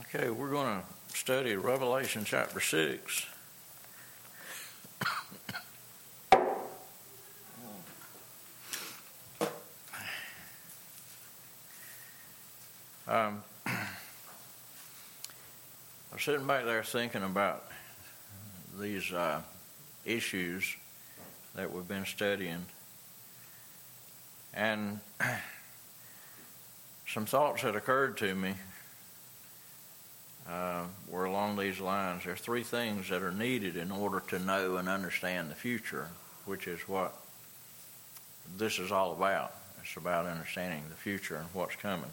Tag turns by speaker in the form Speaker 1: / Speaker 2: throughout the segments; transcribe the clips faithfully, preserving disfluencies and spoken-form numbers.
Speaker 1: Okay, we're going to study Revelation chapter six. um, I was sitting back there thinking about these uh, issues that we've been studying, and some thoughts that occurred to me Uh, were along these lines. There are three things that are needed in order to know and understand the future, which is what this is all about. It's about understanding the future and what's coming.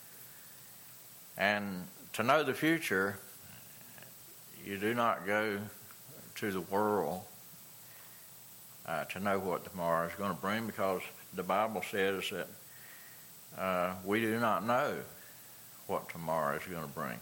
Speaker 1: And to know the future, you do not go to the world uh, to know what tomorrow is going to bring, because the Bible says that uh, we do not know what tomorrow is going to bring.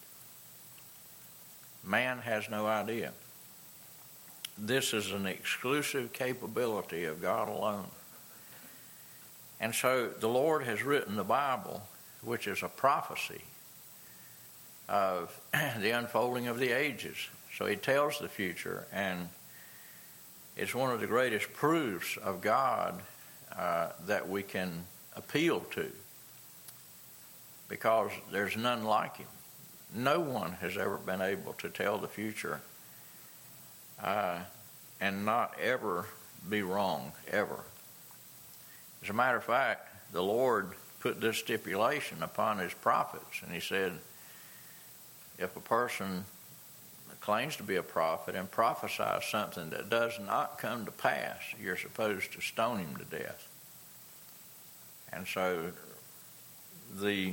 Speaker 1: Man has no idea. This is an exclusive capability of God alone. And so the Lord has written the Bible, which is a prophecy of the unfolding of the ages. So he tells the future, and it's one of the greatest proofs of God uh, that we can appeal to, because there's none like him. No one has ever been able to tell the future uh, and not ever be wrong, ever. As a matter of fact, the Lord put this stipulation upon his prophets, and he said, if a person claims to be a prophet and prophesies something that does not come to pass, you're supposed to stone him to death. And so the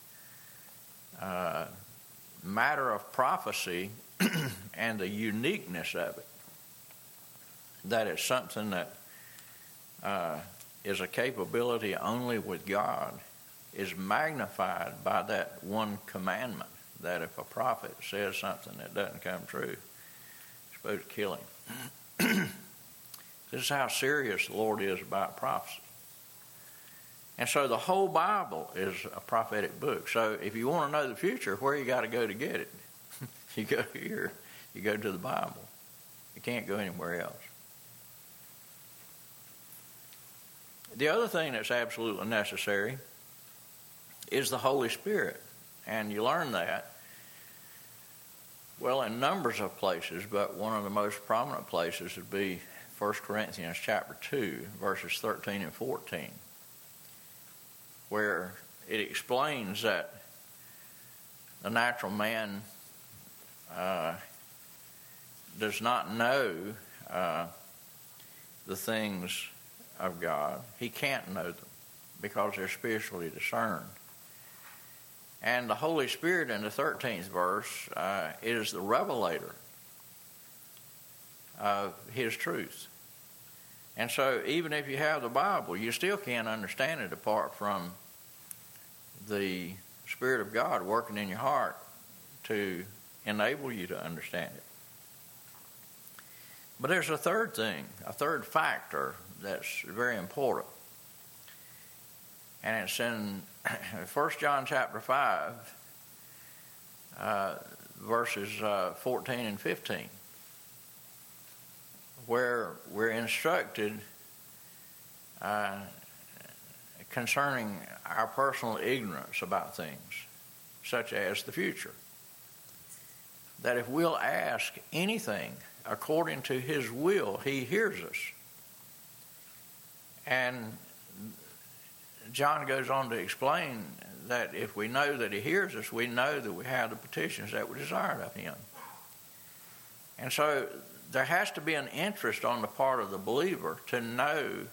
Speaker 1: uh, matter of prophecy and the uniqueness of it, that it's something that uh, is a capability only with God, is magnified by that one commandment, that if a prophet says something that doesn't come true, you're supposed to kill him. This is how serious the Lord is about prophecy. And so the whole Bible is a prophetic book. So if you want to know the future, where you got to go to get it? You go here. You go to the Bible. You can't go anywhere else. The other thing that's absolutely necessary is the Holy Spirit. And you learn that, well, in numbers of places, but one of the most prominent places would be First Corinthians chapter two, verses thirteen and fourteen. Where it explains that the natural man uh, does not know uh, the things of God. He can't know them because they're spiritually discerned. And the Holy Spirit in the thirteenth verse uh, is the revelator of his truth. And so even if you have the Bible, you still can't understand it apart from the Spirit of God working in your heart to enable you to understand it. But there's a third thing, a third factor that's very important. And it's in First John chapter five, uh, verses uh, fourteen and fifteen. Where we're instructed uh, concerning our personal ignorance about things, such as the future. That if we'll ask anything according to his will, he hears us. And John goes on to explain that if we know that he hears us, we know that we have the petitions that we desire of him. And so there has to be an interest on the part of the believer to know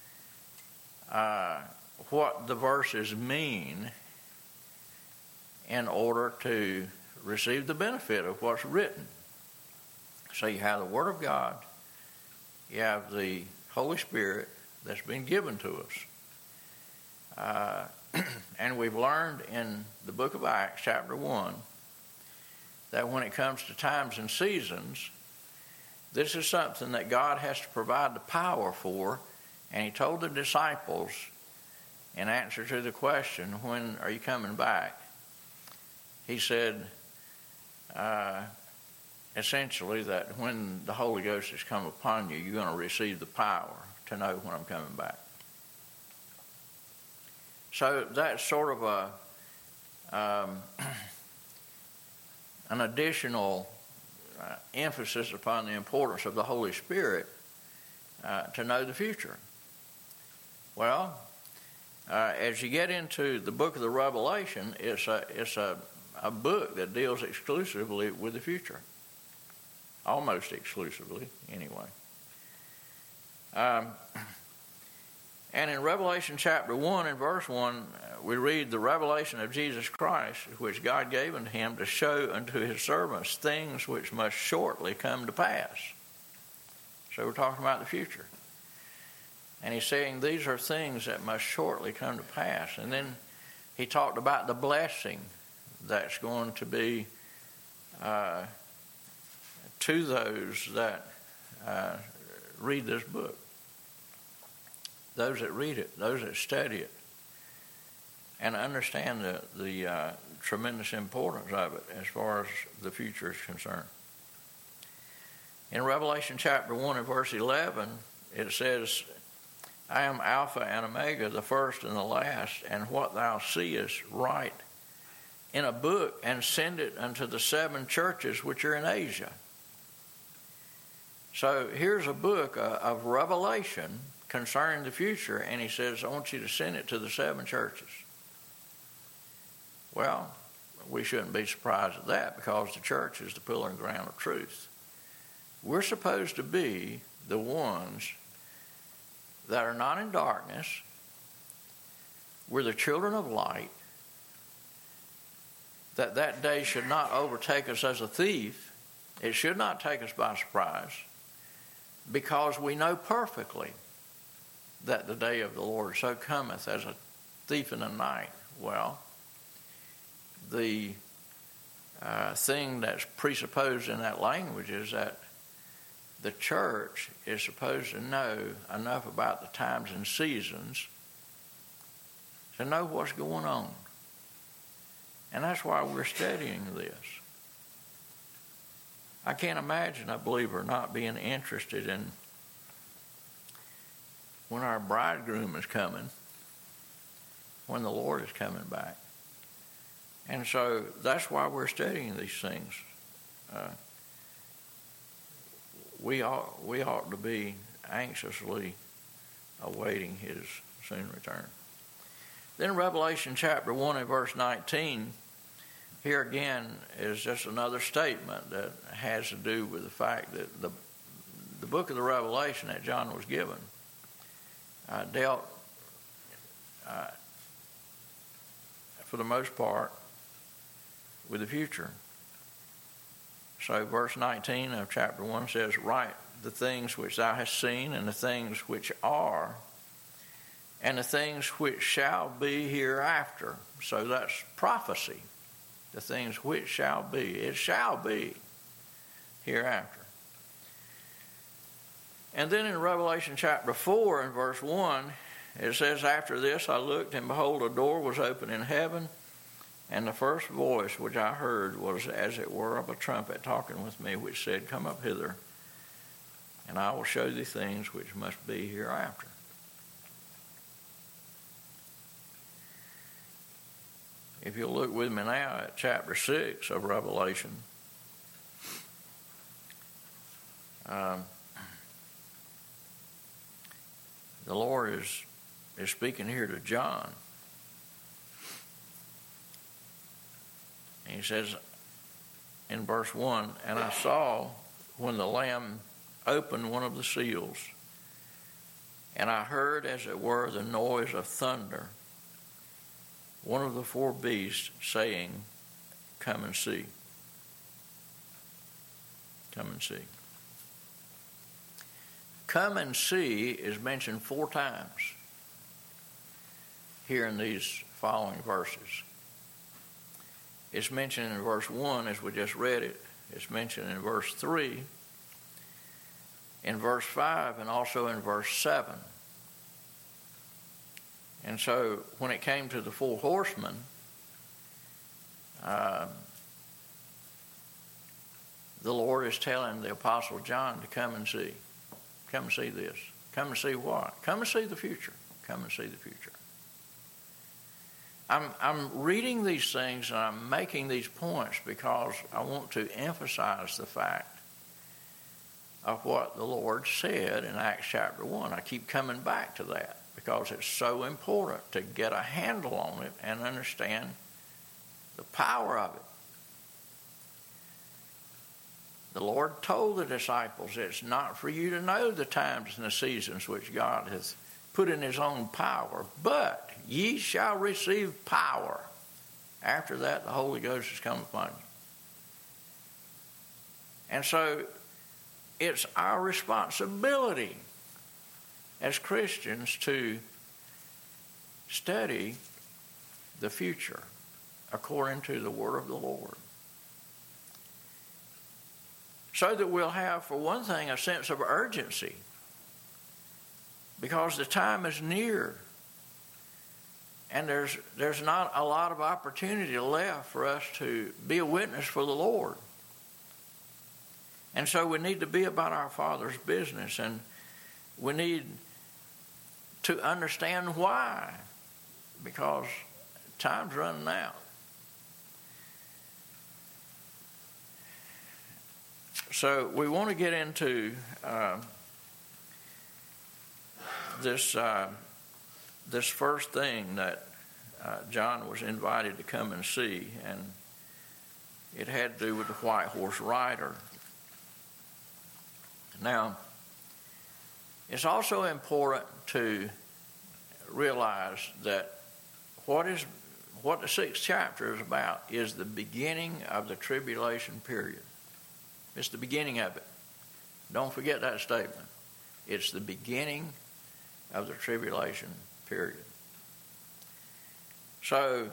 Speaker 1: uh, what the verses mean in order to receive the benefit of what's written. So you have the Word of God, you have the Holy Spirit that's been given to us. Uh, and we've learned in the book of Acts, chapter one, that when it comes to times and seasons, this is something that God has to provide the power for. And he told the disciples, in answer to the question, when are you coming back? he said, uh, essentially, that when the Holy Ghost has come upon you, you're going to receive the power to know when I'm coming back. So that's sort of a um, an additional uh, emphasis upon the importance of the Holy Spirit uh, to know the future. Well, uh, as you get into the book of the Revelation, it's a it's a, a book that deals exclusively with the future. Almost exclusively, anyway. Um, and in Revelation chapter one and verse one, we read the revelation of Jesus Christ, which God gave unto him to show unto his servants things which must shortly come to pass. So we're talking about the future. And he's saying these are things that must shortly come to pass. And then he talked about the blessing that's going to be uh, to those that uh, read this book. Those that read it, those that study it, and understand the, the uh, tremendous importance of it as far as the future is concerned. In Revelation chapter one and verse eleven, it says, I am Alpha and Omega, the first and the last, and what thou seest write in a book and send it unto the seven churches which are in Asia. So here's a book uh, of revelation concerning the future, and he says, I want you to send it to the seven churches. Well, we shouldn't be surprised at that, because the church is the pillar and ground of truth. We're supposed to be the ones that are not in darkness. We're the children of light. That that day should not overtake us as a thief. It should not take us by surprise, because we know perfectly that the day of the Lord so cometh as a thief in the night. Well, the uh, thing that's presupposed in that language is that the church is supposed to know enough about the times and seasons to know what's going on. And that's why we're studying this. I can't imagine a believer not being interested in when our bridegroom is coming, when the Lord is coming back. And so that's why we're studying these things. Uh, we ought, we ought to be anxiously awaiting his soon return. Then Revelation chapter one and verse nineteen, here again is just another statement that has to do with the fact that the, the book of the Revelation that John was given uh, dealt, uh, for the most part, with the future. So verse nineteen of chapter one says, write the things which thou hast seen, and the things which are, and the things which shall be hereafter. So that's prophecy. The things which shall be. It shall be hereafter. And then in Revelation chapter four and verse one, it says, after this I looked, and behold, a door was opened in heaven, and the first voice which I heard was as it were of a trumpet talking with me, which said, come up hither, and I will show thee things which must be hereafter. If you'll look with me now at chapter six of Revelation, um, the Lord is, is speaking here to John. And he says in verse one, and I saw when the Lamb opened one of the seals, and I heard as it were the noise of thunder, one of the four beasts saying, come and see. Come and see. Come and see is mentioned four times here in these following verses. It's mentioned in verse one as we just read it. It's mentioned in verse three, in verse five, and also in verse seven. And so when it came to the four horsemen, uh, the Lord is telling the Apostle John to come and see. Come and see this. Come and see what? Come and see the future. Come and see the future. I'm, I'm reading these things and I'm making these points because I want to emphasize the fact of what the Lord said in Acts chapter one. I keep coming back to that because it's so important to get a handle on it and understand the power of it. The Lord told the disciples, it's not for you to know the times and the seasons which God hath put in his own power, but ye shall receive power. After that, the Holy Ghost has come upon you. And so it's our responsibility as Christians to study the future according to the word of the Lord. So that we'll have, for one thing, a sense of urgency. Because the time is near. And there's, there's not a lot of opportunity left for us to be a witness for the Lord. And so we need to be about our Father's business. And we need to understand why. Because time's running out. So we want to get into uh, this uh, this first thing that uh, John was invited to come and see, and it had to do with the white horse rider. Now, it's also important to realize that what is what the sixth chapter is about is the beginning of the tribulation period. It's the beginning of it. Don't forget that statement. It's the beginning of the tribulation period. So,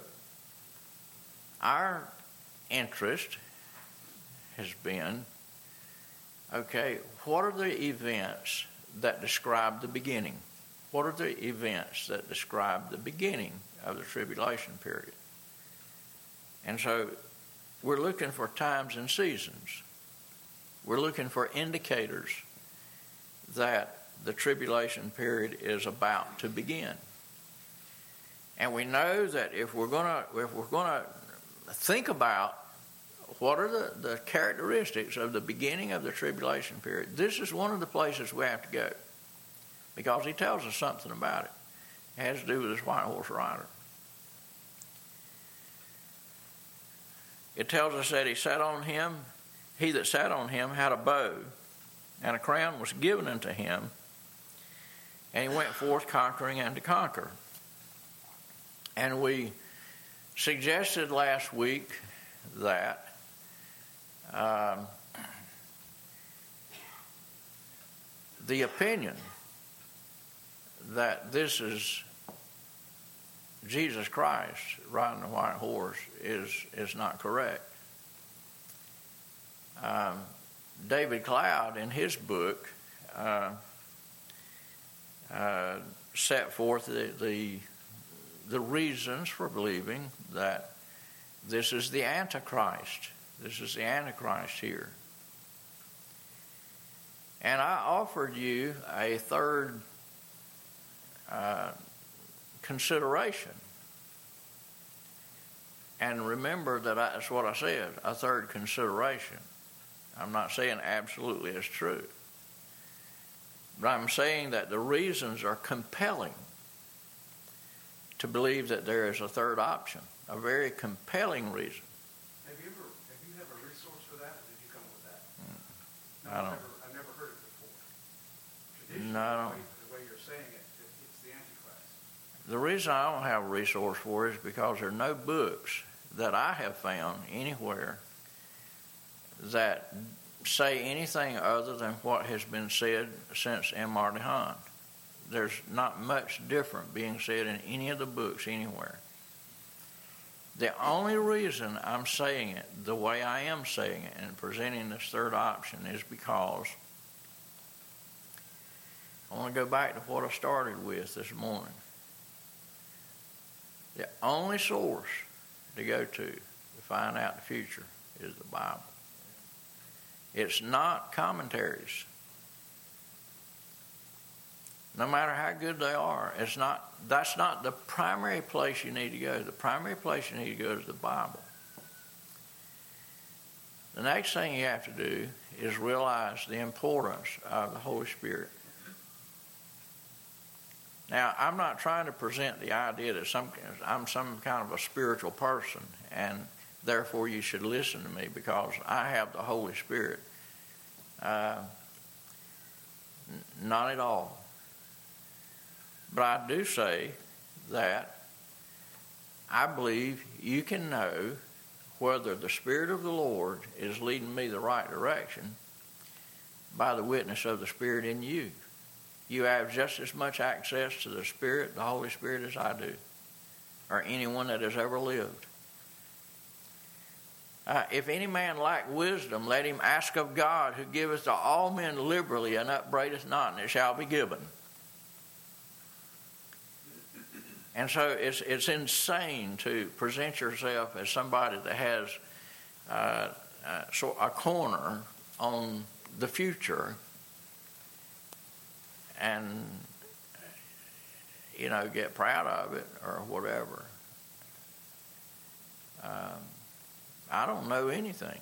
Speaker 1: our interest has been, okay, what are the events that describe the beginning? What are the events that describe the beginning of the tribulation period? And so, we're looking for times and seasons. We're looking for indicators that the tribulation period is about to begin. And we know that if we're going to if we're going to think about what are the, the characteristics of the beginning of the tribulation period, this is one of the places we have to go. Because he tells us something about it. It has to do with this white horse rider. It tells us that he sat on him, he that sat on him had a bow, and a crown was given unto him, and he went forth conquering and to conquer. And we suggested last week that um, the opinion that this is Jesus Christ riding a white horse is, is not correct. Um, David Cloud, in his book, uh, uh, set forth the, the the reasons for believing that this is the Antichrist. This is the Antichrist here. And I offered you a third uh, consideration. And remember that I, that's what I said, a third consideration. I'm not saying absolutely it's true. But I'm saying that the reasons are compelling to believe that there is a third option, a very compelling reason.
Speaker 2: Have you ever have you have a resource for that, or did you come up with that?
Speaker 1: Mm.
Speaker 2: No,
Speaker 1: I don't.
Speaker 2: I've never, I've never heard it before. Traditionally,
Speaker 1: No, I don't.
Speaker 2: the, way, the way you're saying it, it, it's the Antichrist.
Speaker 1: The reason I don't have a resource for it is because there are no books that I have found anywhere that say anything other than what has been said since M. Marty Hahn. There's not much different being said in any of the books anywhere. The only reason I'm saying it the way I am saying it and presenting this third option is because I want to go back to what I started with this morning. The only source to go to to find out the future is the Bible. It's not commentaries. No matter how good they are, it's not. That's not the primary place you need to go. The primary place you need to go is the Bible. The next thing you have to do is realize the importance of the Holy Spirit. Now, I'm not trying to present the idea that some, I'm some kind of a spiritual person, and therefore you should listen to me because I have the Holy Spirit. Uh, n- not at all. But I do say that I believe you can know whether the Spirit of the Lord is leading me the right direction by the witness of the Spirit in you. You have just as much access to the Spirit, the Holy Spirit, as I do, or anyone that has ever lived. Uh, if any man lack wisdom, let him ask of God, who giveth to all men liberally and upbraideth not, and it shall be given. And so it's it's insane to present yourself as somebody that has uh, uh, so a corner on the future and, you know, get proud of it or whatever. Um, I don't know anything.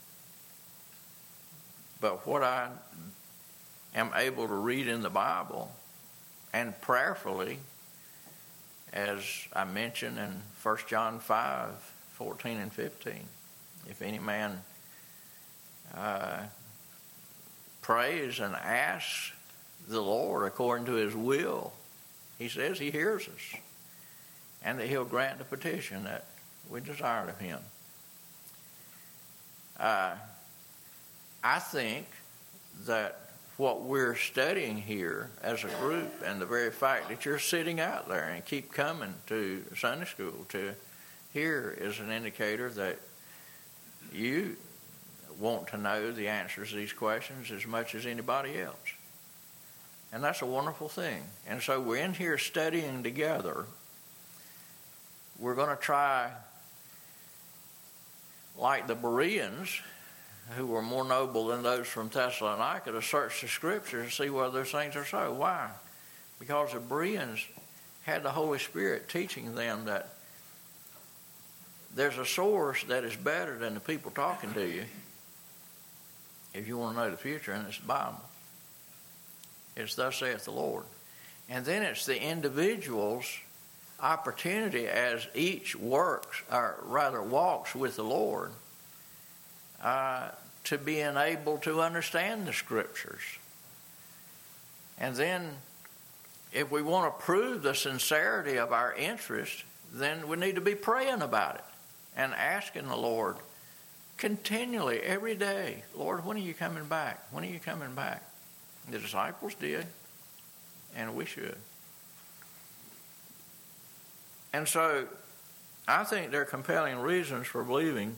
Speaker 1: But what I am able to read in the Bible and prayerfully, as I mentioned in First John five, fourteen and fifteen, if any man uh, prays and asks the Lord according to his will, he says he hears us and that he'll grant the petition that we desire of him. Uh, I think that what we're studying here as a group, and the very fact that you're sitting out there and keep coming to Sunday school to hear, is an indicator that you want to know the answers to these questions as much as anybody else. And that's a wonderful thing. And so we're in here studying together. We're going to try, like the Bereans, who were more noble than those from Thessalonica, to search the Scriptures and see whether those things are so. Why? Because the Bereans had the Holy Spirit teaching them that there's a source that is better than the people talking to you if you want to know the future, and it's the Bible. It's thus saith the Lord. And then it's the individual's opportunity as each works, or rather walks with the Lord, Uh, to being able to understand the Scriptures. And then if we want to prove the sincerity of our interest, then we need to be praying about it and asking the Lord continually, every day, Lord, when are you coming back? When are you coming back? The disciples did, and we should. And so I think there are compelling reasons for believing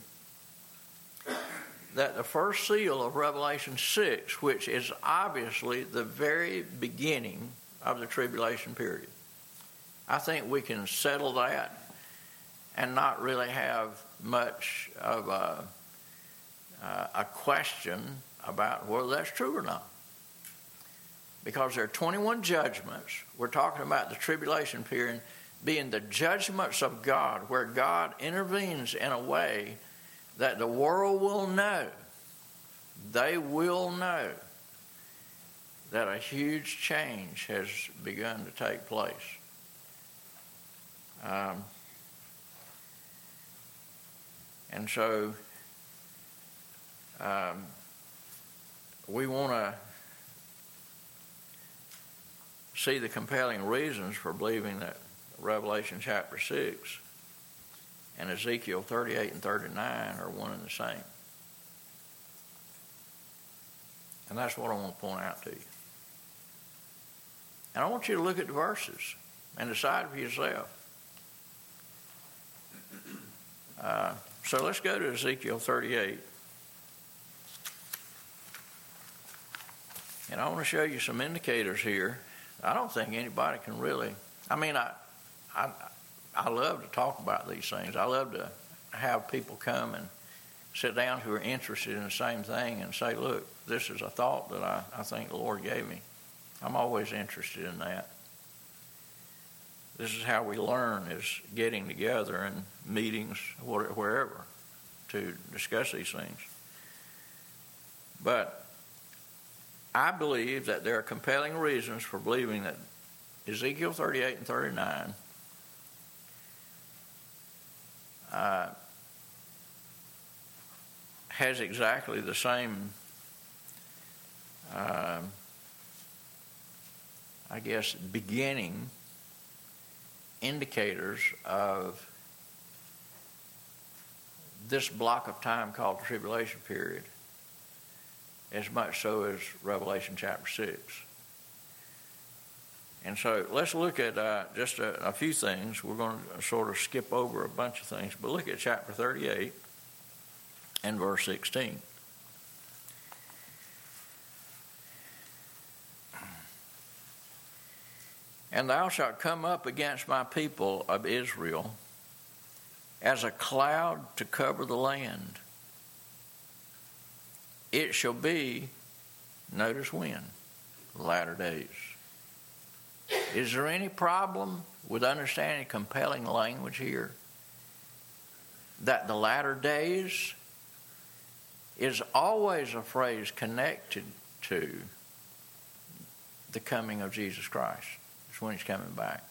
Speaker 1: that the first seal of Revelation six, which is obviously the very beginning of the tribulation period, I think we can settle that and not really have much of a, uh, a question about whether that's true or not. Because there are twenty-one judgments. We're talking about the tribulation period being the judgments of God, where God intervenes in a way that the world will know, they will know that a huge change has begun to take place. Um, and so um, we want to see the compelling reasons for believing that Revelation chapter six and Ezekiel thirty-eight and thirty-nine are one and the same. And that's what I want to point out to you. And I want you to look at the verses and decide for yourself. Uh, so let's go to Ezekiel thirty-eight. And I want to show you some indicators here. I don't think anybody can really, I mean, I, I, I love to talk about these things. I love to have people come and sit down who are interested in the same thing and say, look, this is a thought that I, I think the Lord gave me. I'm always interested in that. This is how we learn, is getting together in meetings, wherever, to discuss these things. But I believe that there are compelling reasons for believing that Ezekiel thirty-eight and thirty-nine uh, has exactly the same, uh, I guess, beginning indicators of this block of time called the tribulation period, as much so as Revelation chapter six. And so let's look at uh, just a, a few things. We're going to sort of skip over a bunch of things, but look at chapter thirty-eight and verse sixteen. And thou shalt come up against my people of Israel as a cloud to cover the land. It shall be, notice when, latter days. Is there any problem with understanding compelling language here? That the latter days is always a phrase connected to the coming of Jesus Christ. It's when he's coming back.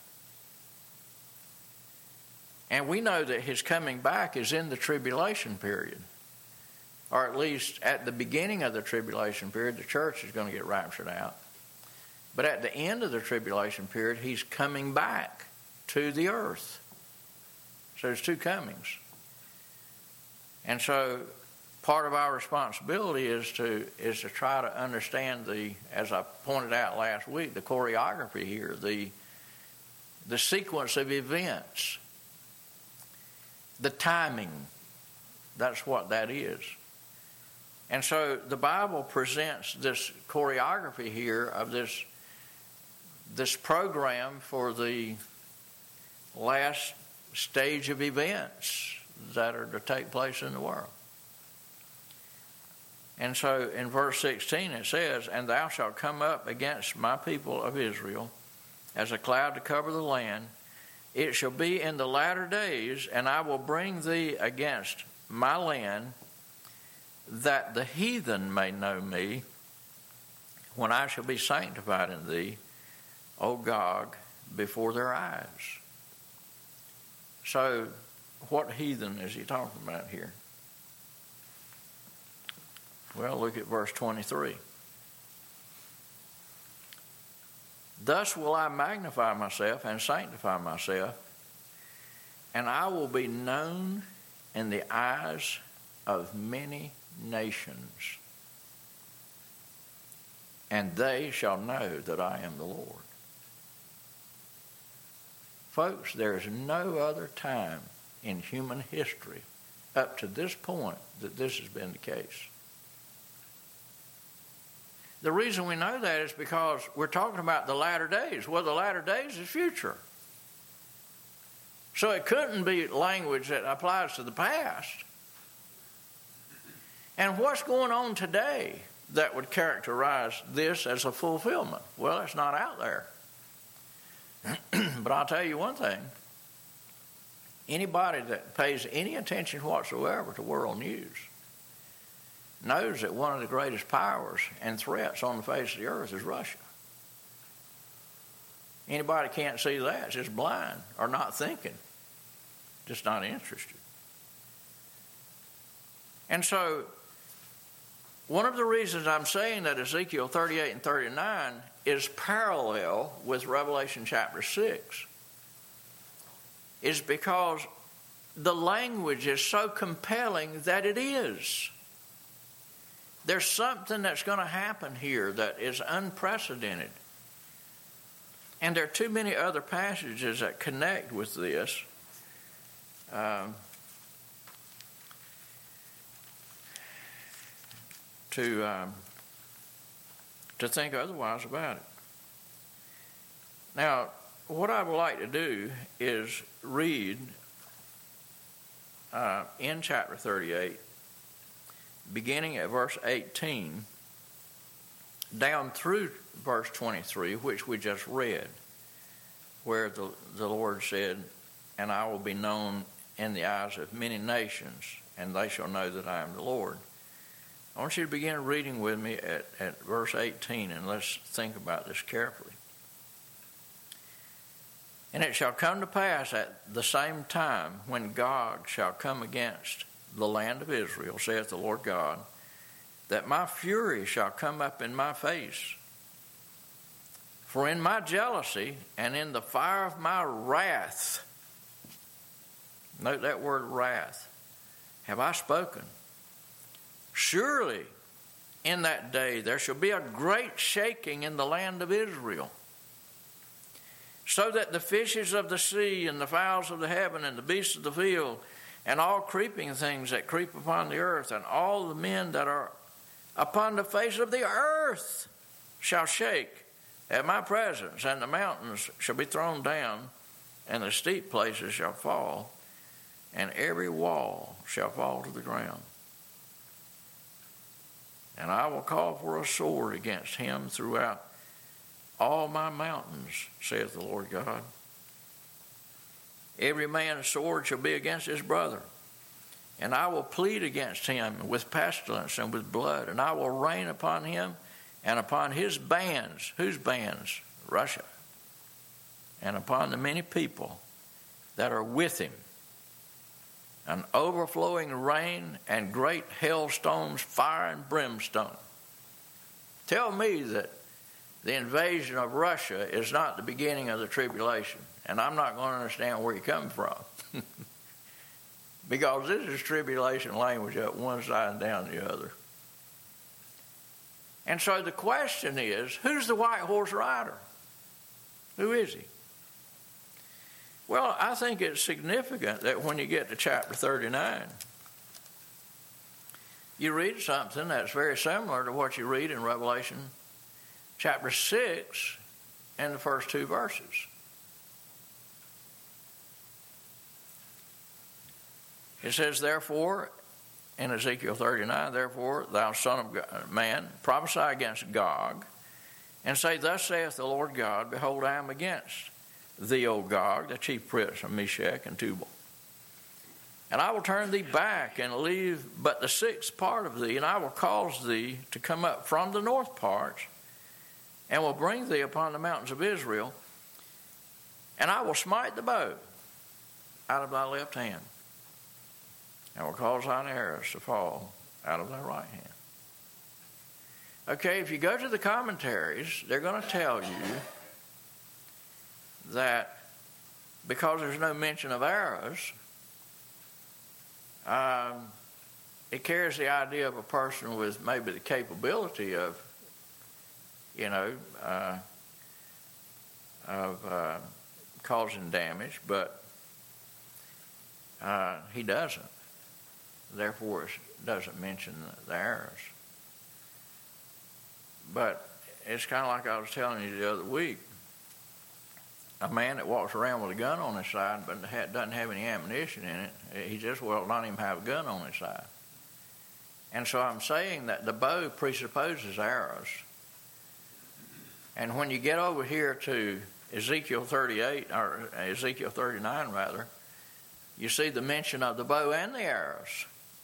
Speaker 1: And we know that his coming back is in the tribulation period. Or at least at the beginning of the tribulation period, the church is going to get raptured out. But at the end of the tribulation period, he's coming back to the earth. So there's two comings. And so part of our responsibility is to is to try to understand the, as I pointed out last week, the choreography here, the the sequence of events, the timing. That's what that is. And so the Bible presents this choreography here of this this program for the last stage of events that are to take place in the world. And so in verse sixteen it says, and thou shalt come up against my people of Israel as a cloud to cover the land. It shall be in the latter days, and I will bring thee against my land, that the heathen may know me, when I shall be sanctified in thee, O Gog, before their eyes. So what heathen is he talking about here? Well, look at verse twenty-three. Thus will I magnify myself and sanctify myself, and I will be known in the eyes of many nations, and they shall know that I am the Lord. Folks, there is no other time in human history up to this point that this has been the case. The reason we know that is because we're talking about the latter days. Well, the latter days is future. So it couldn't be language that applies to the past. And what's going on today that would characterize this as a fulfillment? Well, it's not out there. But I'll tell you one thing. Anybody that pays any attention whatsoever to world news knows that one of the greatest powers and threats on the face of the earth is Russia. Anybody can't see that, just blind or not thinking, just not interested. And so one of the reasons I'm saying that Ezekiel thirty-eight and thirty-nine is parallel with Revelation chapter six is because the language is so compelling that it is. There's something that's going to happen here that is unprecedented. And there are too many other passages that connect with this. Um, to um, to think otherwise about it. Now, what I would like to do is read uh, in chapter thirty-eight, beginning at verse eighteen, down through verse twenty-three, which we just read, where the, the Lord said, "And I will be known in the eyes of many nations, and they shall know that I am the Lord." I want you to begin reading with me at, at verse eighteen, and let's think about this carefully. "And it shall come to pass at the same time when Gog shall come against the land of Israel, saith the Lord God, that my fury shall come up in my face. For in my jealousy and in the fire of my wrath," note that word wrath, "have I spoken. Surely in that day there shall be a great shaking in the land of Israel, so that the fishes of the sea and the fowls of the heaven and the beasts of the field and all creeping things that creep upon the earth and all the men that are upon the face of the earth shall shake at my presence, and the mountains shall be thrown down, and the steep places shall fall, and every wall shall fall to the ground. And I will call for a sword against him throughout all my mountains, saith the Lord God. Every man's sword shall be against his brother, and I will plead against him with pestilence and with blood, and I will rain upon him and upon his bands." Whose bands? Russia. "And upon the many people that are with him, an overflowing rain and great hailstones, fire and brimstone." Tell me that the invasion of Russia is not the beginning of the tribulation, and I'm not going to understand where you're coming from. Because this is tribulation language up one side and down the other. And so the question is, who's the white horse rider? Who is he? Well, I think it's significant that when you get to chapter thirty-nine, you read something that's very similar to what you read in Revelation chapter six and the first two verses. It says, therefore, in Ezekiel thirty-nine, "Therefore, thou son of man, prophesy against Gog, and say, Thus saith the Lord God, Behold, I am against thee, O Gog, the chief prince of Meshech and Tubal. And I will turn thee back and leave but the sixth part of thee, and I will cause thee to come up from the north parts, and will bring thee upon the mountains of Israel, and I will smite the bow out of thy left hand, and will cause thine arrows to fall out of thy right hand." Okay, if you go to the commentaries, they're going to tell you that because there's no mention of arrows, um, it carries the idea of a person with maybe the capability of, you know, uh, of uh, causing damage, but uh, he doesn't. Therefore, it doesn't mention the arrows. But it's kind of like I was telling you the other week. A man that walks around with a gun on his side but doesn't have any ammunition in it, he just well not even have a gun on his side. And so I'm saying that the bow presupposes arrows. And when you get over here to Ezekiel thirty-eight, or Ezekiel thirty-nine rather, you see the mention of the bow and the arrows.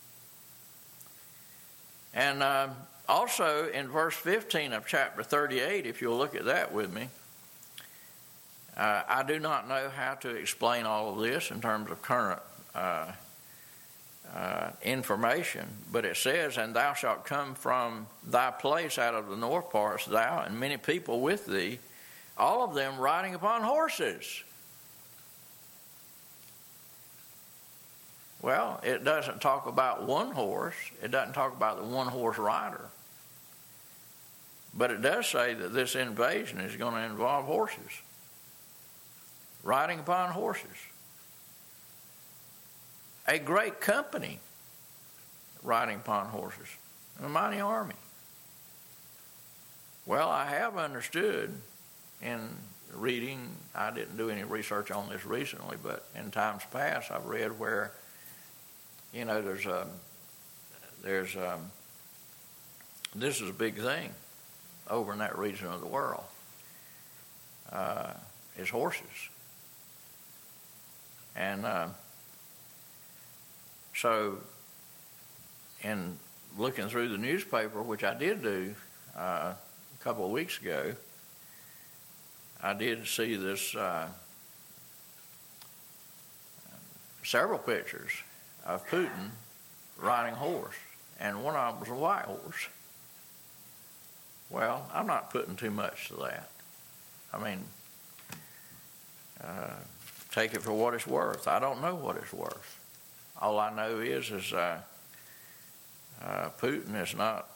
Speaker 1: And uh, also in verse fifteen of chapter thirty-eight, if you'll look at that with me, uh, I do not know how to explain all of this in terms of current uh, uh, information, but it says, "And thou shalt come from thy place out of the north parts, thou and many people with thee, all of them riding upon horses." Well, it doesn't talk about one horse. It doesn't talk about the one-horse rider. But it does say that this invasion is going to involve horses, riding upon horses. A great company riding upon horses, a mighty army. Well, I have understood in reading, I didn't do any research on this recently, but in times past I've read where you know, there's a, there's a, this is a big thing over in that region of the world, uh, is horses. And uh, so in looking through the newspaper, which I did do uh, a couple of weeks ago, I did see this uh, several pictures of Putin riding a horse, and one of them was a white horse. Well, I'm not putting too much to that. I mean, uh, take it for what it's worth. I don't know what it's worth. All I know is, is uh, uh, Putin is not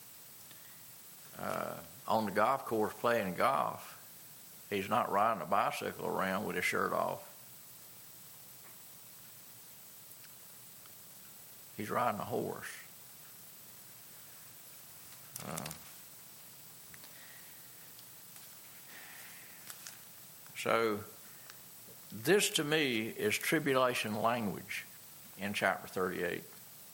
Speaker 1: uh, on the golf course playing golf. He's not riding a bicycle around with his shirt off. He's riding a horse. Uh, so this to me is tribulation language in chapter thirty-eight.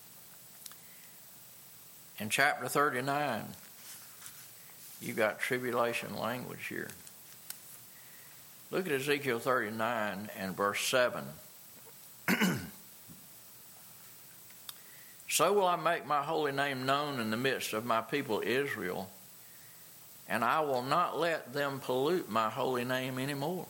Speaker 1: In chapter thirty-nine, you got tribulation language here. Look at Ezekiel thirty-nine and verse seven. So will I make my holy name known in the midst of my people Israel, and I will not let them pollute my holy name anymore.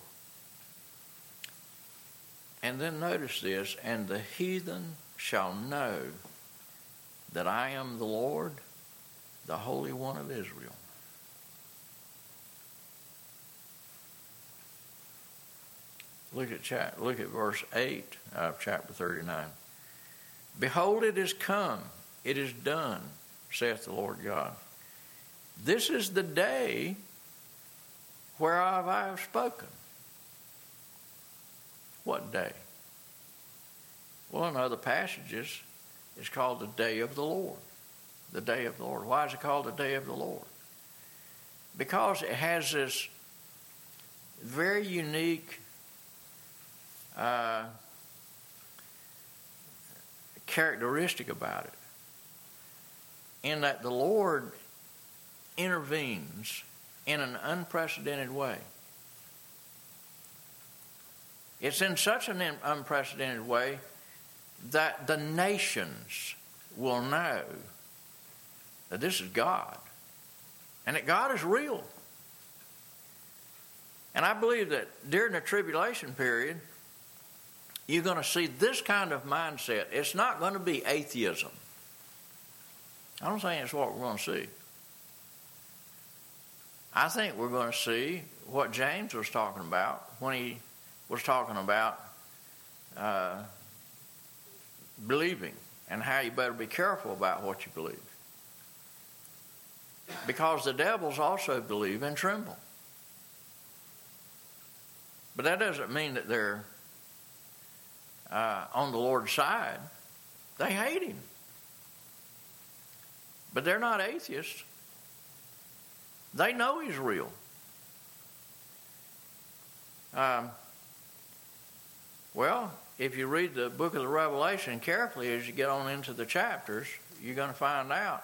Speaker 1: And then notice this, and the heathen shall know that I am the Lord, the Holy One of Israel. Look at chap- look at verse eight of chapter thirty-nine. Behold, it is come, it is done, saith the Lord God. This is the day whereof I have spoken. What day? Well, in other passages, it's called the day of the Lord. The day of the Lord. Why is it called the day of the Lord? Because it has this very unique uh, characteristic about it, in that the Lord intervenes in an unprecedented way. It's in such an unprecedented way that the nations will know that this is God, and that God is real. And I believe that during the tribulation period, you're going to see this kind of mindset. It's not going to be atheism. I don't think it's what we're going to see. I think we're going to see what James was talking about when he was talking about uh, believing and how you better be careful about what you believe. Because the devils also believe and tremble. But that doesn't mean that they're uh, on the Lord's side. They hate him. But they're not atheists. They know he's real. Um, well, if you read the book of the Revelation carefully as you get on into the chapters, you're going to find out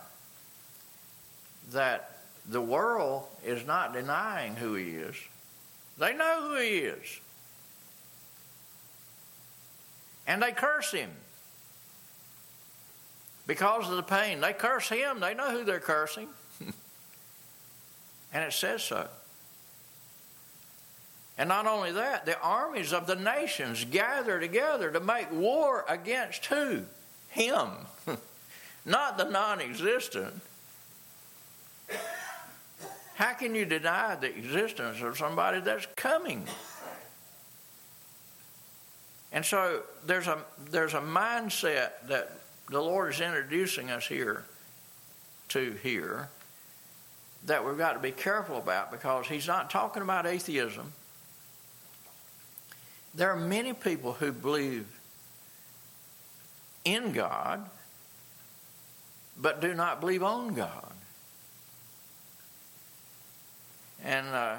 Speaker 1: that the world is not denying who he is. They know who he is. And they curse him because of the pain. They curse him. They know who they're cursing. And it says so. And not only that, the armies of the nations gather together to make war against who? Him. Not the non-existent. How can you deny the existence of somebody that's coming? And so there's a there's a mindset that the Lord is introducing us here to here that we've got to be careful about, because he's not talking about atheism. There are many people who believe in God but do not believe on God. And uh,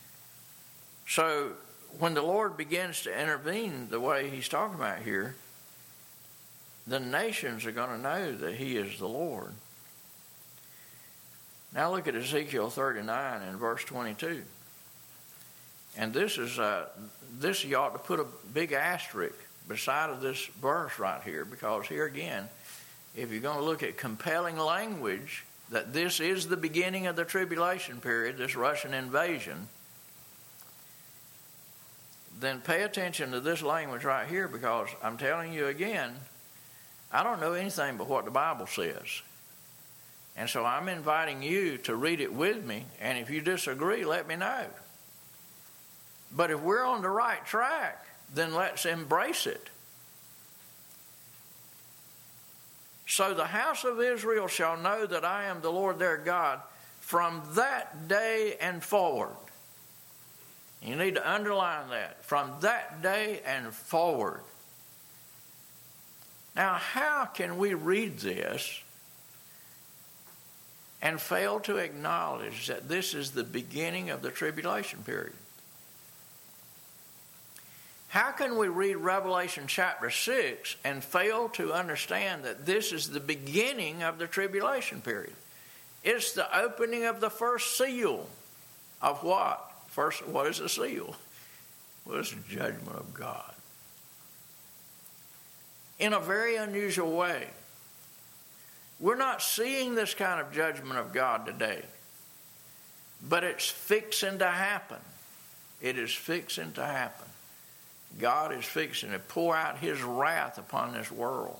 Speaker 1: so when the Lord begins to intervene the way he's talking about here, the nations are going to know that he is the Lord. Now look at Ezekiel thirty-nine and verse twenty-two. And this is uh, this you ought to put a big asterisk beside of this verse right here, because here again, if you're going to look at compelling language that this is the beginning of the tribulation period, this Russian invasion, then pay attention to this language right here, because I'm telling you again, I don't know anything but what the Bible says. And so I'm inviting you to read it with me, and if you disagree, let me know. But if we're on the right track, then let's embrace it. So the house of Israel shall know that I am the Lord their God from that day and forward. You need to underline that. From that day and forward. Now, how can we read this and fail to acknowledge that this is the beginning of the tribulation period? How can we read Revelation chapter six and fail to understand that this is the beginning of the tribulation period? It's the opening of the first seal of what? First, what is a seal? Well, it's the judgment of God. In a very unusual way. We're not seeing this kind of judgment of God today, but it's fixing to happen. It is fixing to happen. God is fixing to pour out his wrath upon this world.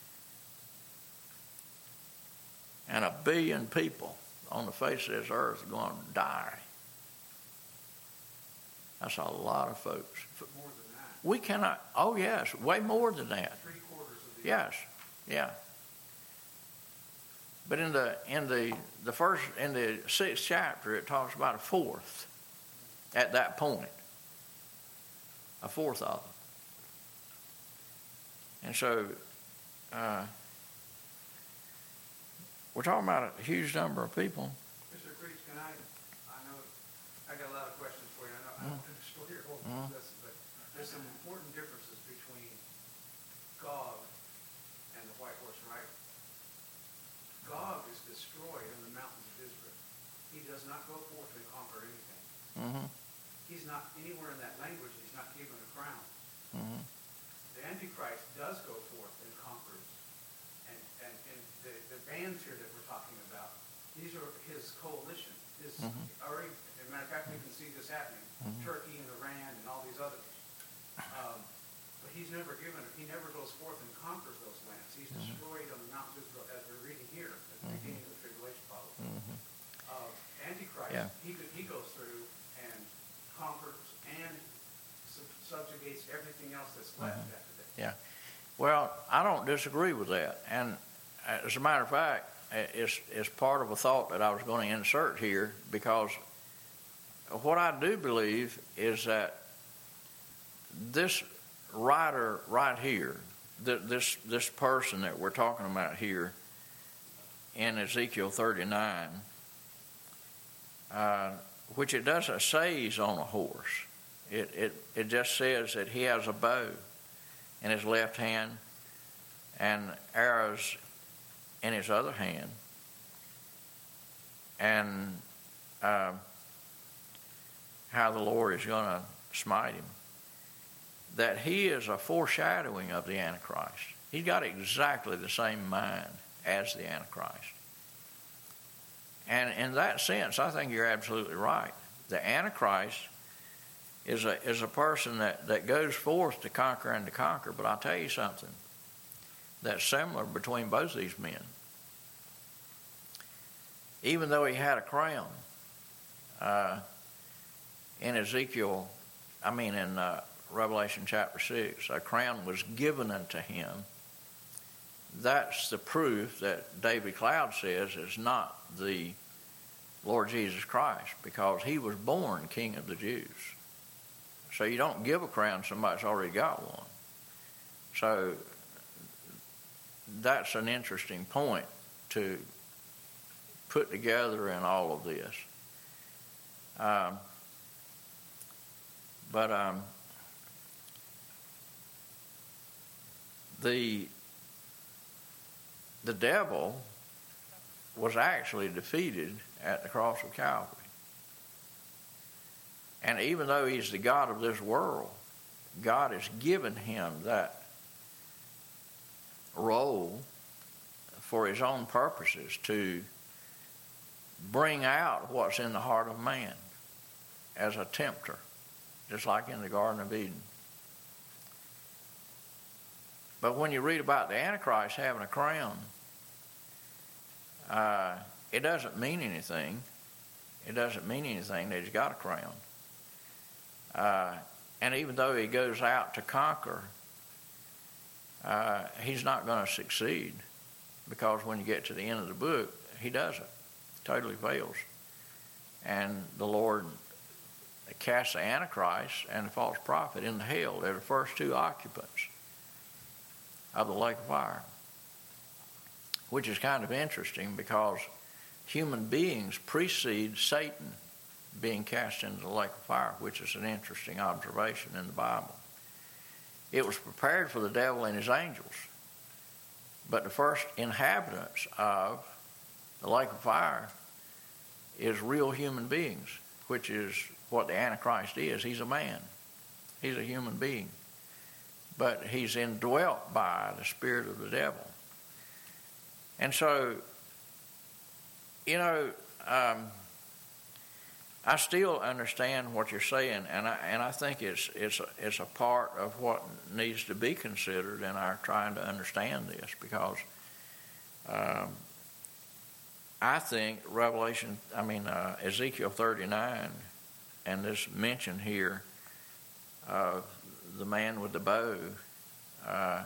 Speaker 1: And a billion people on the face of this earth are going to die. That's a lot of folks.
Speaker 2: More than that.
Speaker 1: We cannot, oh yes, way more than that.
Speaker 2: Three quarters of the
Speaker 1: Yes, yeah. But in the in the the first in the sixth chapter, it talks about a fourth. At that point, a fourth of them. And so, uh, we're talking about a huge number of people.
Speaker 2: Mister Creech, can I, I know, I got a lot of questions for you. I know, I don't think still here, hold
Speaker 1: Mm.
Speaker 2: this, but there's some important differences between Gog and the white horse rider. Gog is destroyed in the mountains of Israel. He does not go forth and conquer anything.
Speaker 1: Mm-hmm.
Speaker 2: He's not anywhere in that language. He's not given a crown.
Speaker 1: Mm-hmm.
Speaker 2: The Antichrist does go forth and conquers. And, and, and the, the bands here that we're talking about, these are his coalition. His,
Speaker 1: Mhm.
Speaker 2: already, as a matter of fact, we can see this happening.
Speaker 1: Mhm.
Speaker 2: Turkey and Iran and all these others. Um, but he's never given, he never goes forth and conquers those lands. He's
Speaker 1: Mhm.
Speaker 2: destroyed on the mountains of Israel, as we're reading here at the
Speaker 1: Mhm.
Speaker 2: beginning of the tribulation probably.
Speaker 1: Mm-hmm.
Speaker 2: Uh, Antichrist,
Speaker 1: Yeah.
Speaker 2: he, he goes through and conquers and sub- subjugates everything else that's left
Speaker 1: Mhm.
Speaker 2: after that.
Speaker 1: Yeah. Well, I don't disagree with that. And as a matter of fact, it's, it's part of a thought that I was going to insert here, because what I do believe is that this writer right here, th- this, this person that we're talking about here in Ezekiel thirty-nine, uh, which it doesn't say he's on a horse. It, it, it just says that he has a bow in his left hand and arrows in his other hand. And uh, how the Lord is going to smite him. That he is a foreshadowing of the Antichrist. He's got exactly the same mind as the Antichrist. And in that sense, I think you're absolutely right. The Antichrist is a is a person that, that goes forth to conquer and to conquer. But I'll tell you something that's similar between both these men. Even though he had a crown, uh, in Ezekiel, I mean in uh, Revelation chapter six, a crown was given unto him. That's the proof that David Cloud says is not the Lord Jesus Christ, because he was born King of the Jews. So you don't give a crown to somebody that's already got one. So that's an interesting point to put together in all of this. Um, but um, the the devil was actually defeated at the cross of Calvary. And even though he's the God of this world, God has given him that role for his own purposes, to bring out what's in the heart of man as a tempter, just like in the Garden of Eden. But when you read about the Antichrist having a crown, uh, it doesn't mean anything. It doesn't mean anything that he's got a crown. Uh, and even though he goes out to conquer, uh, he's not going to succeed, because when you get to the end of the book, he doesn't. Totally fails. And the Lord casts the Antichrist and the false prophet into hell. They're the first two occupants of the lake of fire, which is kind of interesting, because human beings precede Satan being cast into the lake of fire, which is an interesting observation in the Bible. It was prepared for the devil and his angels, but the first inhabitants of the lake of fire is real human beings, which is what the Antichrist is. He's a man. He's a human being. But he's indwelt by the spirit of the devil. And so, you know, um, I still understand what you're saying, and I and I think it's it's a, it's a part of what needs to be considered in our trying to understand this, because um, I think Revelation, I mean uh, Ezekiel thirty-nine, and this mention here of the man with the bow, uh,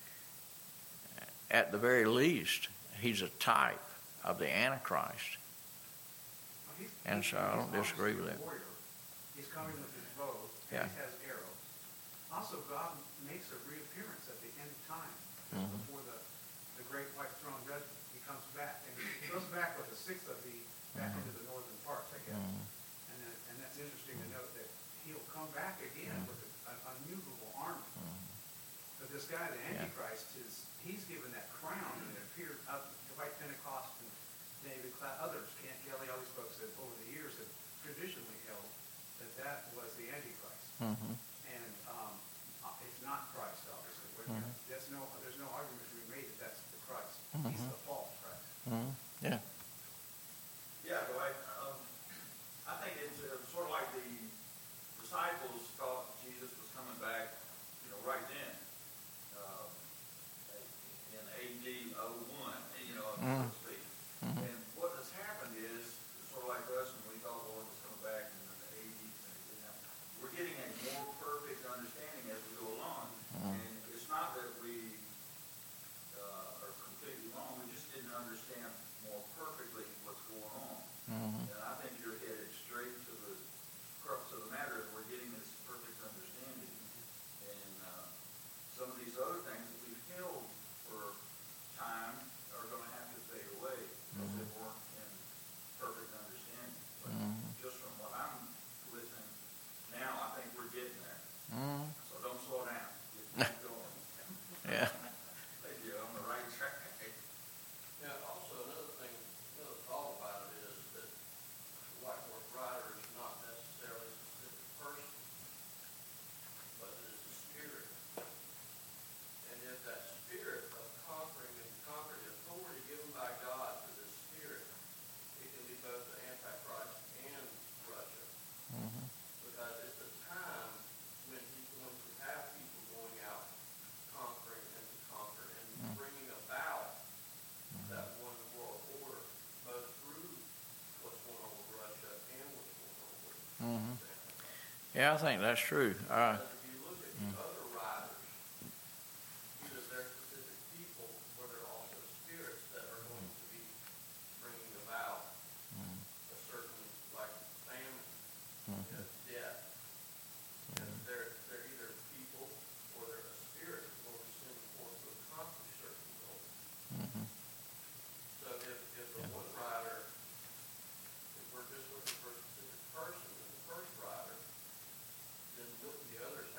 Speaker 1: at the very least, he's a type of the Antichrist.
Speaker 2: He's,
Speaker 1: and so I don't disagree with that.
Speaker 2: Warrior. He's coming with his bow.
Speaker 1: Yeah.
Speaker 2: He has arrows. Also, God makes a reappearance at the end of time,
Speaker 1: mm-hmm.
Speaker 2: before the, the great white throne judgment. He comes back, and he goes back with a sixth of the back mm-hmm. into the northern parts, I guess. Mm-hmm. And then, and that's interesting to note that he'll come back again mm-hmm. with an unmovable army. Mm-hmm. But this guy, the Antichrist, yeah. is he's given that crown, and it appeared up to White Pentecost and David Cloud, others, Kent Kelly, all these folks that over the years have traditionally held that that was the Antichrist. Mm-hmm. And um, it's not Christ, obviously. Mm-hmm. That's no, there's no argument to be made that that's the Christ. Mm-hmm. He's the false Christ.
Speaker 1: Mm-hmm. Yeah.
Speaker 3: Yeah, Dwight. Um, I think it's uh, sort of like the disciples thought Jesus was coming back, you know, right then, uh, in A D oh one, you know, mm-hmm. so to speak. Mm-hmm. And what has happened is, sort of like us, when we thought the Lord was coming back in the eighties, and it didn't happen, we're getting a more perfect understanding as we go along. Mm-hmm. And it's not that we uh, are completely wrong, we just didn't understand more perfectly what's going on. Mm-hmm. And I think you're headed straight to the crux of the matter, that we're getting this perfect understanding. And uh, some of these other things that we've held for time are going to have to fade away. Because they weren't in perfect understanding. But mm-hmm. just from what I'm listening now, I think we're getting there. Mm-hmm. So don't slow down. Keep going.
Speaker 1: Yeah.
Speaker 3: I think you're on the right track.
Speaker 4: Yeah, also another thing, another thought about it is that the White Horse Rider is not necessarily a specific person, but it is the spirit. And if that spirit of conquering and conquering, the authority given by God to this spirit, it can be both the Antichrist and Russia. Mm-hmm. Because it's a time when he's going to have people going out conquering and to conquer and mm-hmm. bringing about mm-hmm. that one world order, both through what's going on with Russia and what's going on with
Speaker 1: mm-hmm. Yeah, I think that's true. Uh,
Speaker 4: if you look at mm-hmm. the other riders, because they're specific people, where there are also spirits that are going to be bringing about mm-hmm. a certain, like, famine, mm-hmm. death. Mm-hmm. They're, they're either people or they're a spirit that will be sent forth to accomplish certain goals. Mm-hmm. So if, if the yeah. one rider, if we're just looking for a specific person in the first rider, then wouldn't the others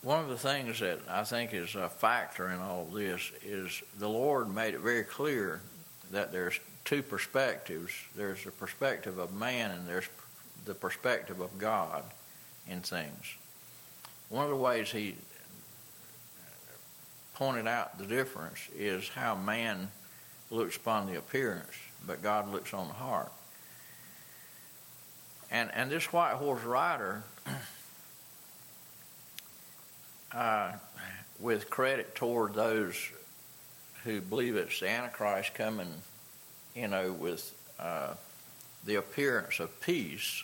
Speaker 1: one of the things that I think is a factor in all this is the Lord made it very clear that there's two perspectives. There's the perspective of man and there's the perspective of God in things. One of the ways he pointed out the difference is how man looks upon the appearance, but God looks on the heart. And and this white horse rider, uh, with credit toward those who believe it's the Antichrist coming, you know, with uh, the appearance of peace,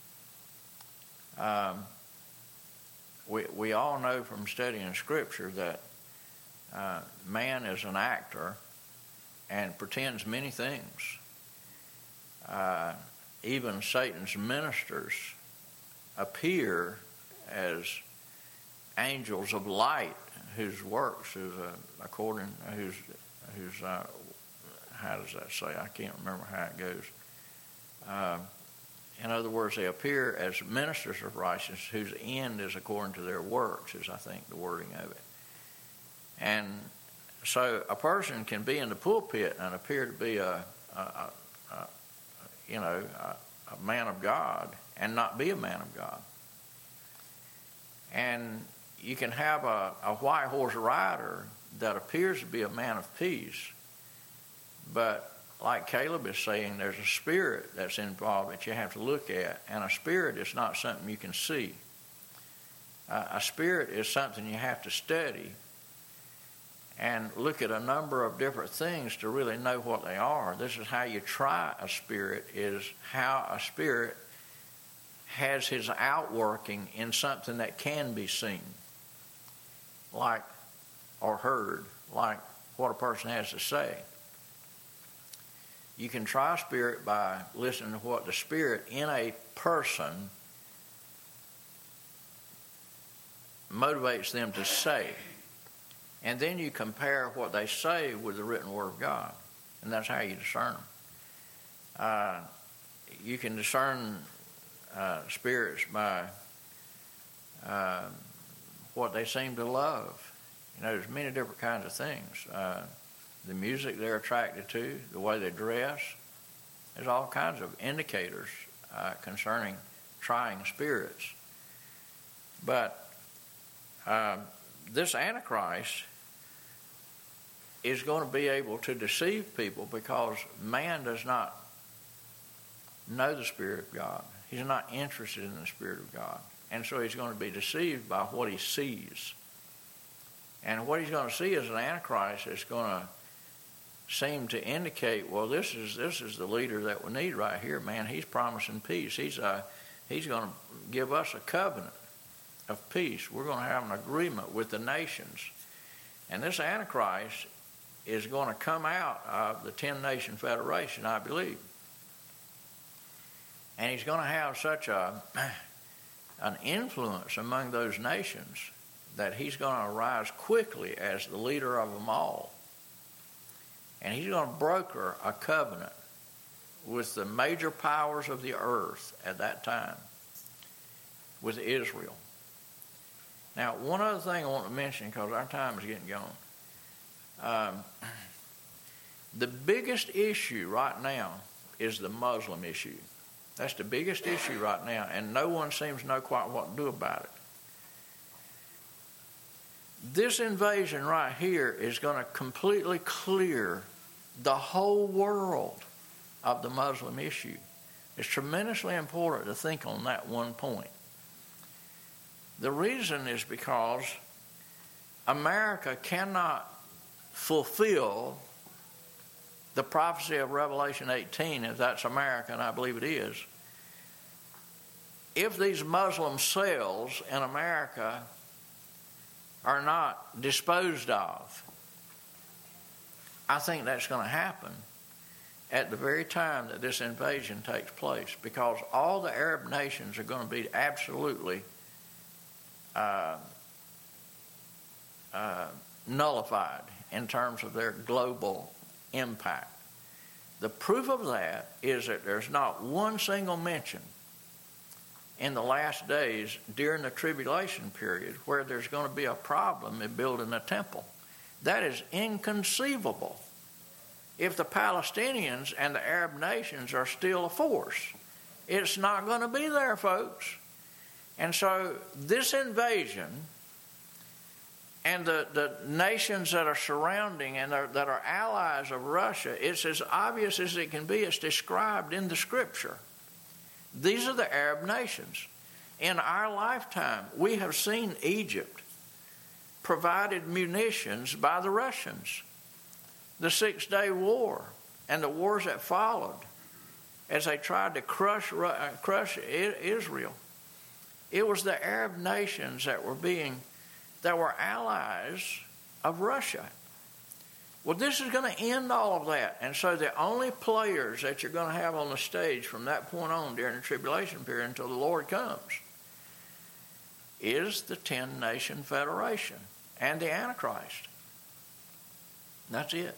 Speaker 1: um, we we all know from studying Scripture that uh, man is an actor and pretends many things. Uh, even Satan's ministers appear as angels of light, whose works is uh, according whose whose uh, how does that say? I can't remember how it goes. Uh, in other words, they appear as ministers of righteousness, whose end is according to their works, is I think the wording of it. And so a person can be in the pulpit and appear to be a, a, a, a you know, a, a man of God and not be a man of God. And you can have a, a white horse rider that appears to be a man of peace, but like Caleb is saying, there's a spirit that's involved that you have to look at, and a spirit is not something you can see. Uh, a spirit is something you have to study and look at a number of different things to really know what they are. This is how you try a spirit, is how a spirit has his outworking in something that can be seen, like, or heard, like what a person has to say. You can try a spirit by listening to what the spirit in a person motivates them to say. And then you compare what they say with the written Word of God. And that's how you discern them. Uh, you can discern uh, spirits by uh, what they seem to love. You know, there's many different kinds of things. Uh, the music they're attracted to, the way they dress. There's all kinds of indicators uh, concerning trying spirits. But uh, this Antichrist is going to be able to deceive people because man does not know the Spirit of God. He's not interested in the Spirit of God. And so he's going to be deceived by what he sees. And what he's going to see is an Antichrist that's going to seem to indicate, well, this is this is the leader that we need right here, man. He's promising peace. He's uh, he's going to give us a covenant of peace. We're going to have an agreement with the nations. And this Antichrist is going to come out of the ten-nation federation, I believe. And he's going to have such a an influence among those nations that he's going to arise quickly as the leader of them all. And he's going to broker a covenant with the major powers of the earth at that time, with Israel. Now, one other thing I want to mention, because our time is getting gone. Um, the biggest issue right now is the Muslim issue. That's the biggest issue right now, and no one seems to know quite what to do about it. This invasion right here is going to completely clear the whole world of the Muslim issue. It's tremendously important to think on that one point. The reason is because America cannot fulfill the prophecy of Revelation eighteen, if that's America, and I believe it is. If these Muslim cells in America are not disposed of, I think that's going to happen at the very time that this invasion takes place, because all the Arab nations are going to be absolutely uh, uh, nullified in terms of their global impact. The proof of that is that there's not one single mention in the last days during the tribulation period where there's going to be a problem in building a temple. That is inconceivable if the Palestinians and the Arab nations are still a force. It's not going to be there, folks. And so this invasion and the, the nations that are surrounding and are, that are allies of Russia, it's as obvious as it can be. It's described in the Scripture. These are the Arab nations. In our lifetime, we have seen Egypt provided munitions by the Russians. The Six-Day War and the wars that followed as they tried to crush, crush Israel. It was the Arab nations that were being, that were allies of Russia. Well, this is going to end all of that. And so the only players that you're going to have on the stage from that point on during the tribulation period until the Lord comes is the ten-nation federation and the Antichrist. That's it.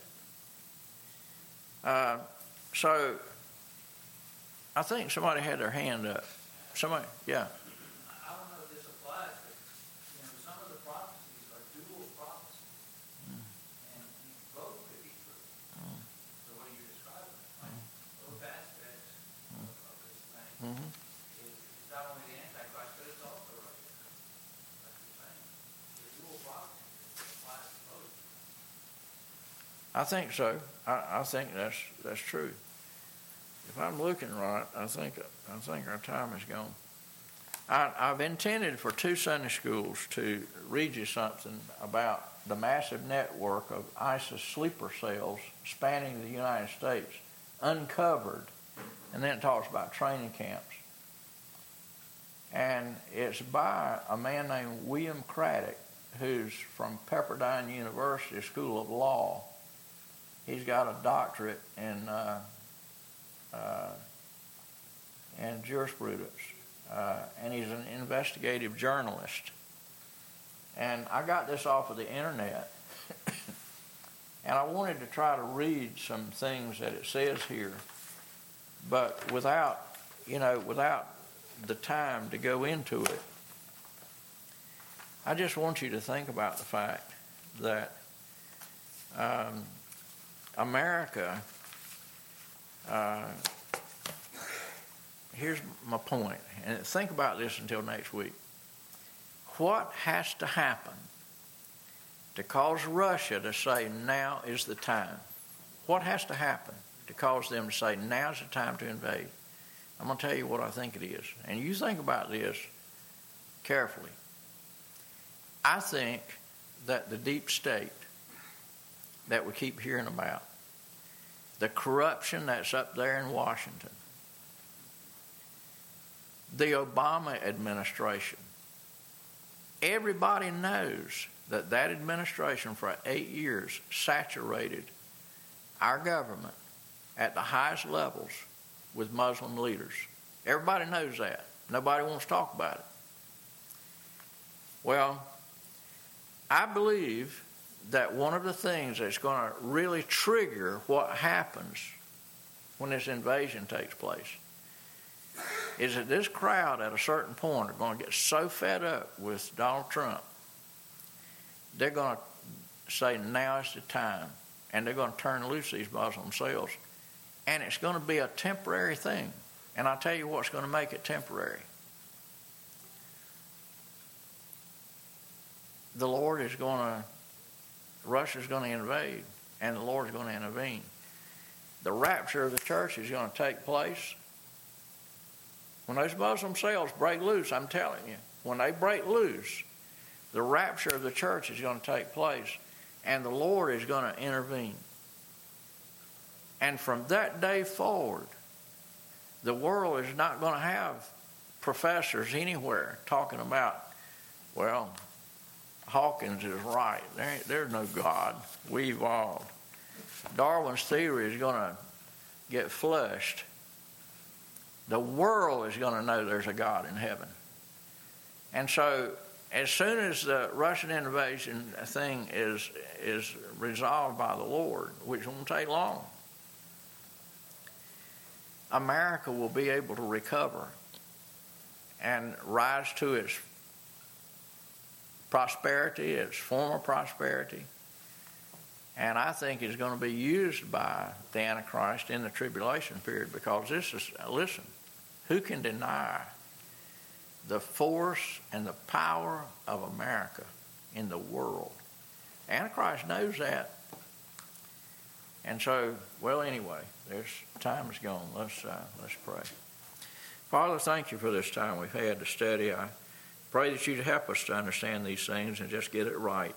Speaker 1: Uh, so I think somebody had their hand up. Somebody, yeah.
Speaker 5: I don't know if this applies, but you know, some of the prophecies are dual prophecies, mm. and both could be true. Mm. So what are you describing? Like mm. both aspects mm. of, of this thing mm-hmm. is, is not only the Antichrist, but it's also right there. Like you're saying, the dual prophecy applies to both.
Speaker 1: I think so. I, I think that's that's true. If I'm looking right, I think I think our time is gone. I, I've intended for two Sunday schools to read you something about the massive network of ISIS sleeper cells spanning the United States, uncovered, and then it talks about training camps. And it's by a man named William Craddock, who's from Pepperdine University School of Law. He's got a doctorate in uh, uh, in jurisprudence, uh, and he's an investigative journalist. And I got this off of the internet, and I wanted to try to read some things that it says here, but without, you know, without the time to go into it. I just want you to think about the fact that um, America, uh, here's my point, and think about this until next week. What has to happen to cause Russia to say now is the time? What has to happen to cause them to say now's the time to invade? I'm going to tell you what I think it is, and you think about this carefully. I think that the deep state that we keep hearing about, the corruption that's up there in Washington, the Obama administration, everybody knows that that administration for eight years saturated our government at the highest levels with Muslim leaders. Everybody knows that. Nobody wants to talk about it. Well, I believe that one of the things that's going to really trigger what happens when this invasion takes place is that this crowd at a certain point are going to get so fed up with Donald Trump, they're going to say now is the time, and they're going to turn loose these Muslim cells, and it's going to be a temporary thing. And I'll tell you what's going to make it temporary. The Lord is going to, Russia's going to invade, and the Lord is going to intervene. The rapture of the church is going to take place. When those Muslim cells break loose, I'm telling you, when they break loose, the rapture of the church is going to take place, and the Lord is going to intervene. And from that day forward, the world is not going to have professors anywhere talking about, well, Hawkins is right. There ain't, there's no God. We evolved. Darwin's theory is going to get flushed. The world is going to know there's a God in heaven. And so as soon as the Russian invasion thing is, is resolved by the Lord, which won't take long, America will be able to recover and rise to its prosperity, its former prosperity. And I think it's going to be used by the Antichrist in the tribulation period, because this is, listen, who can deny the force and the power of America in the world? Antichrist knows that. And so, well, anyway, there's time is gone. Let's uh, let's pray. Father, thank you for this time we've had to study. I pray that you'd help us to understand these things and just get it right.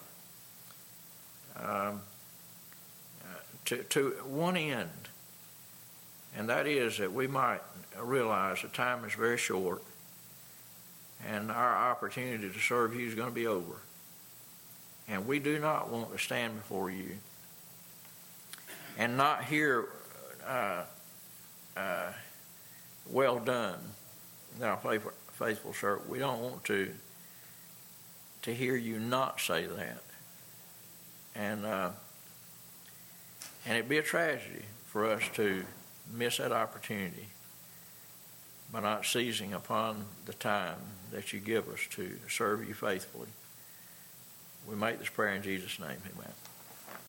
Speaker 1: Um, to, to one end, and that is that we might realize the time is very short and our opportunity to serve you is going to be over. And we do not want to stand before you and not hear, uh, uh, well done, thou faithful, faithful servant. We don't want to to hear you not say that. And uh, and it'd be a tragedy for us to miss that opportunity by not seizing upon the time that you give us to serve you faithfully. We make this prayer in Jesus' name. Amen.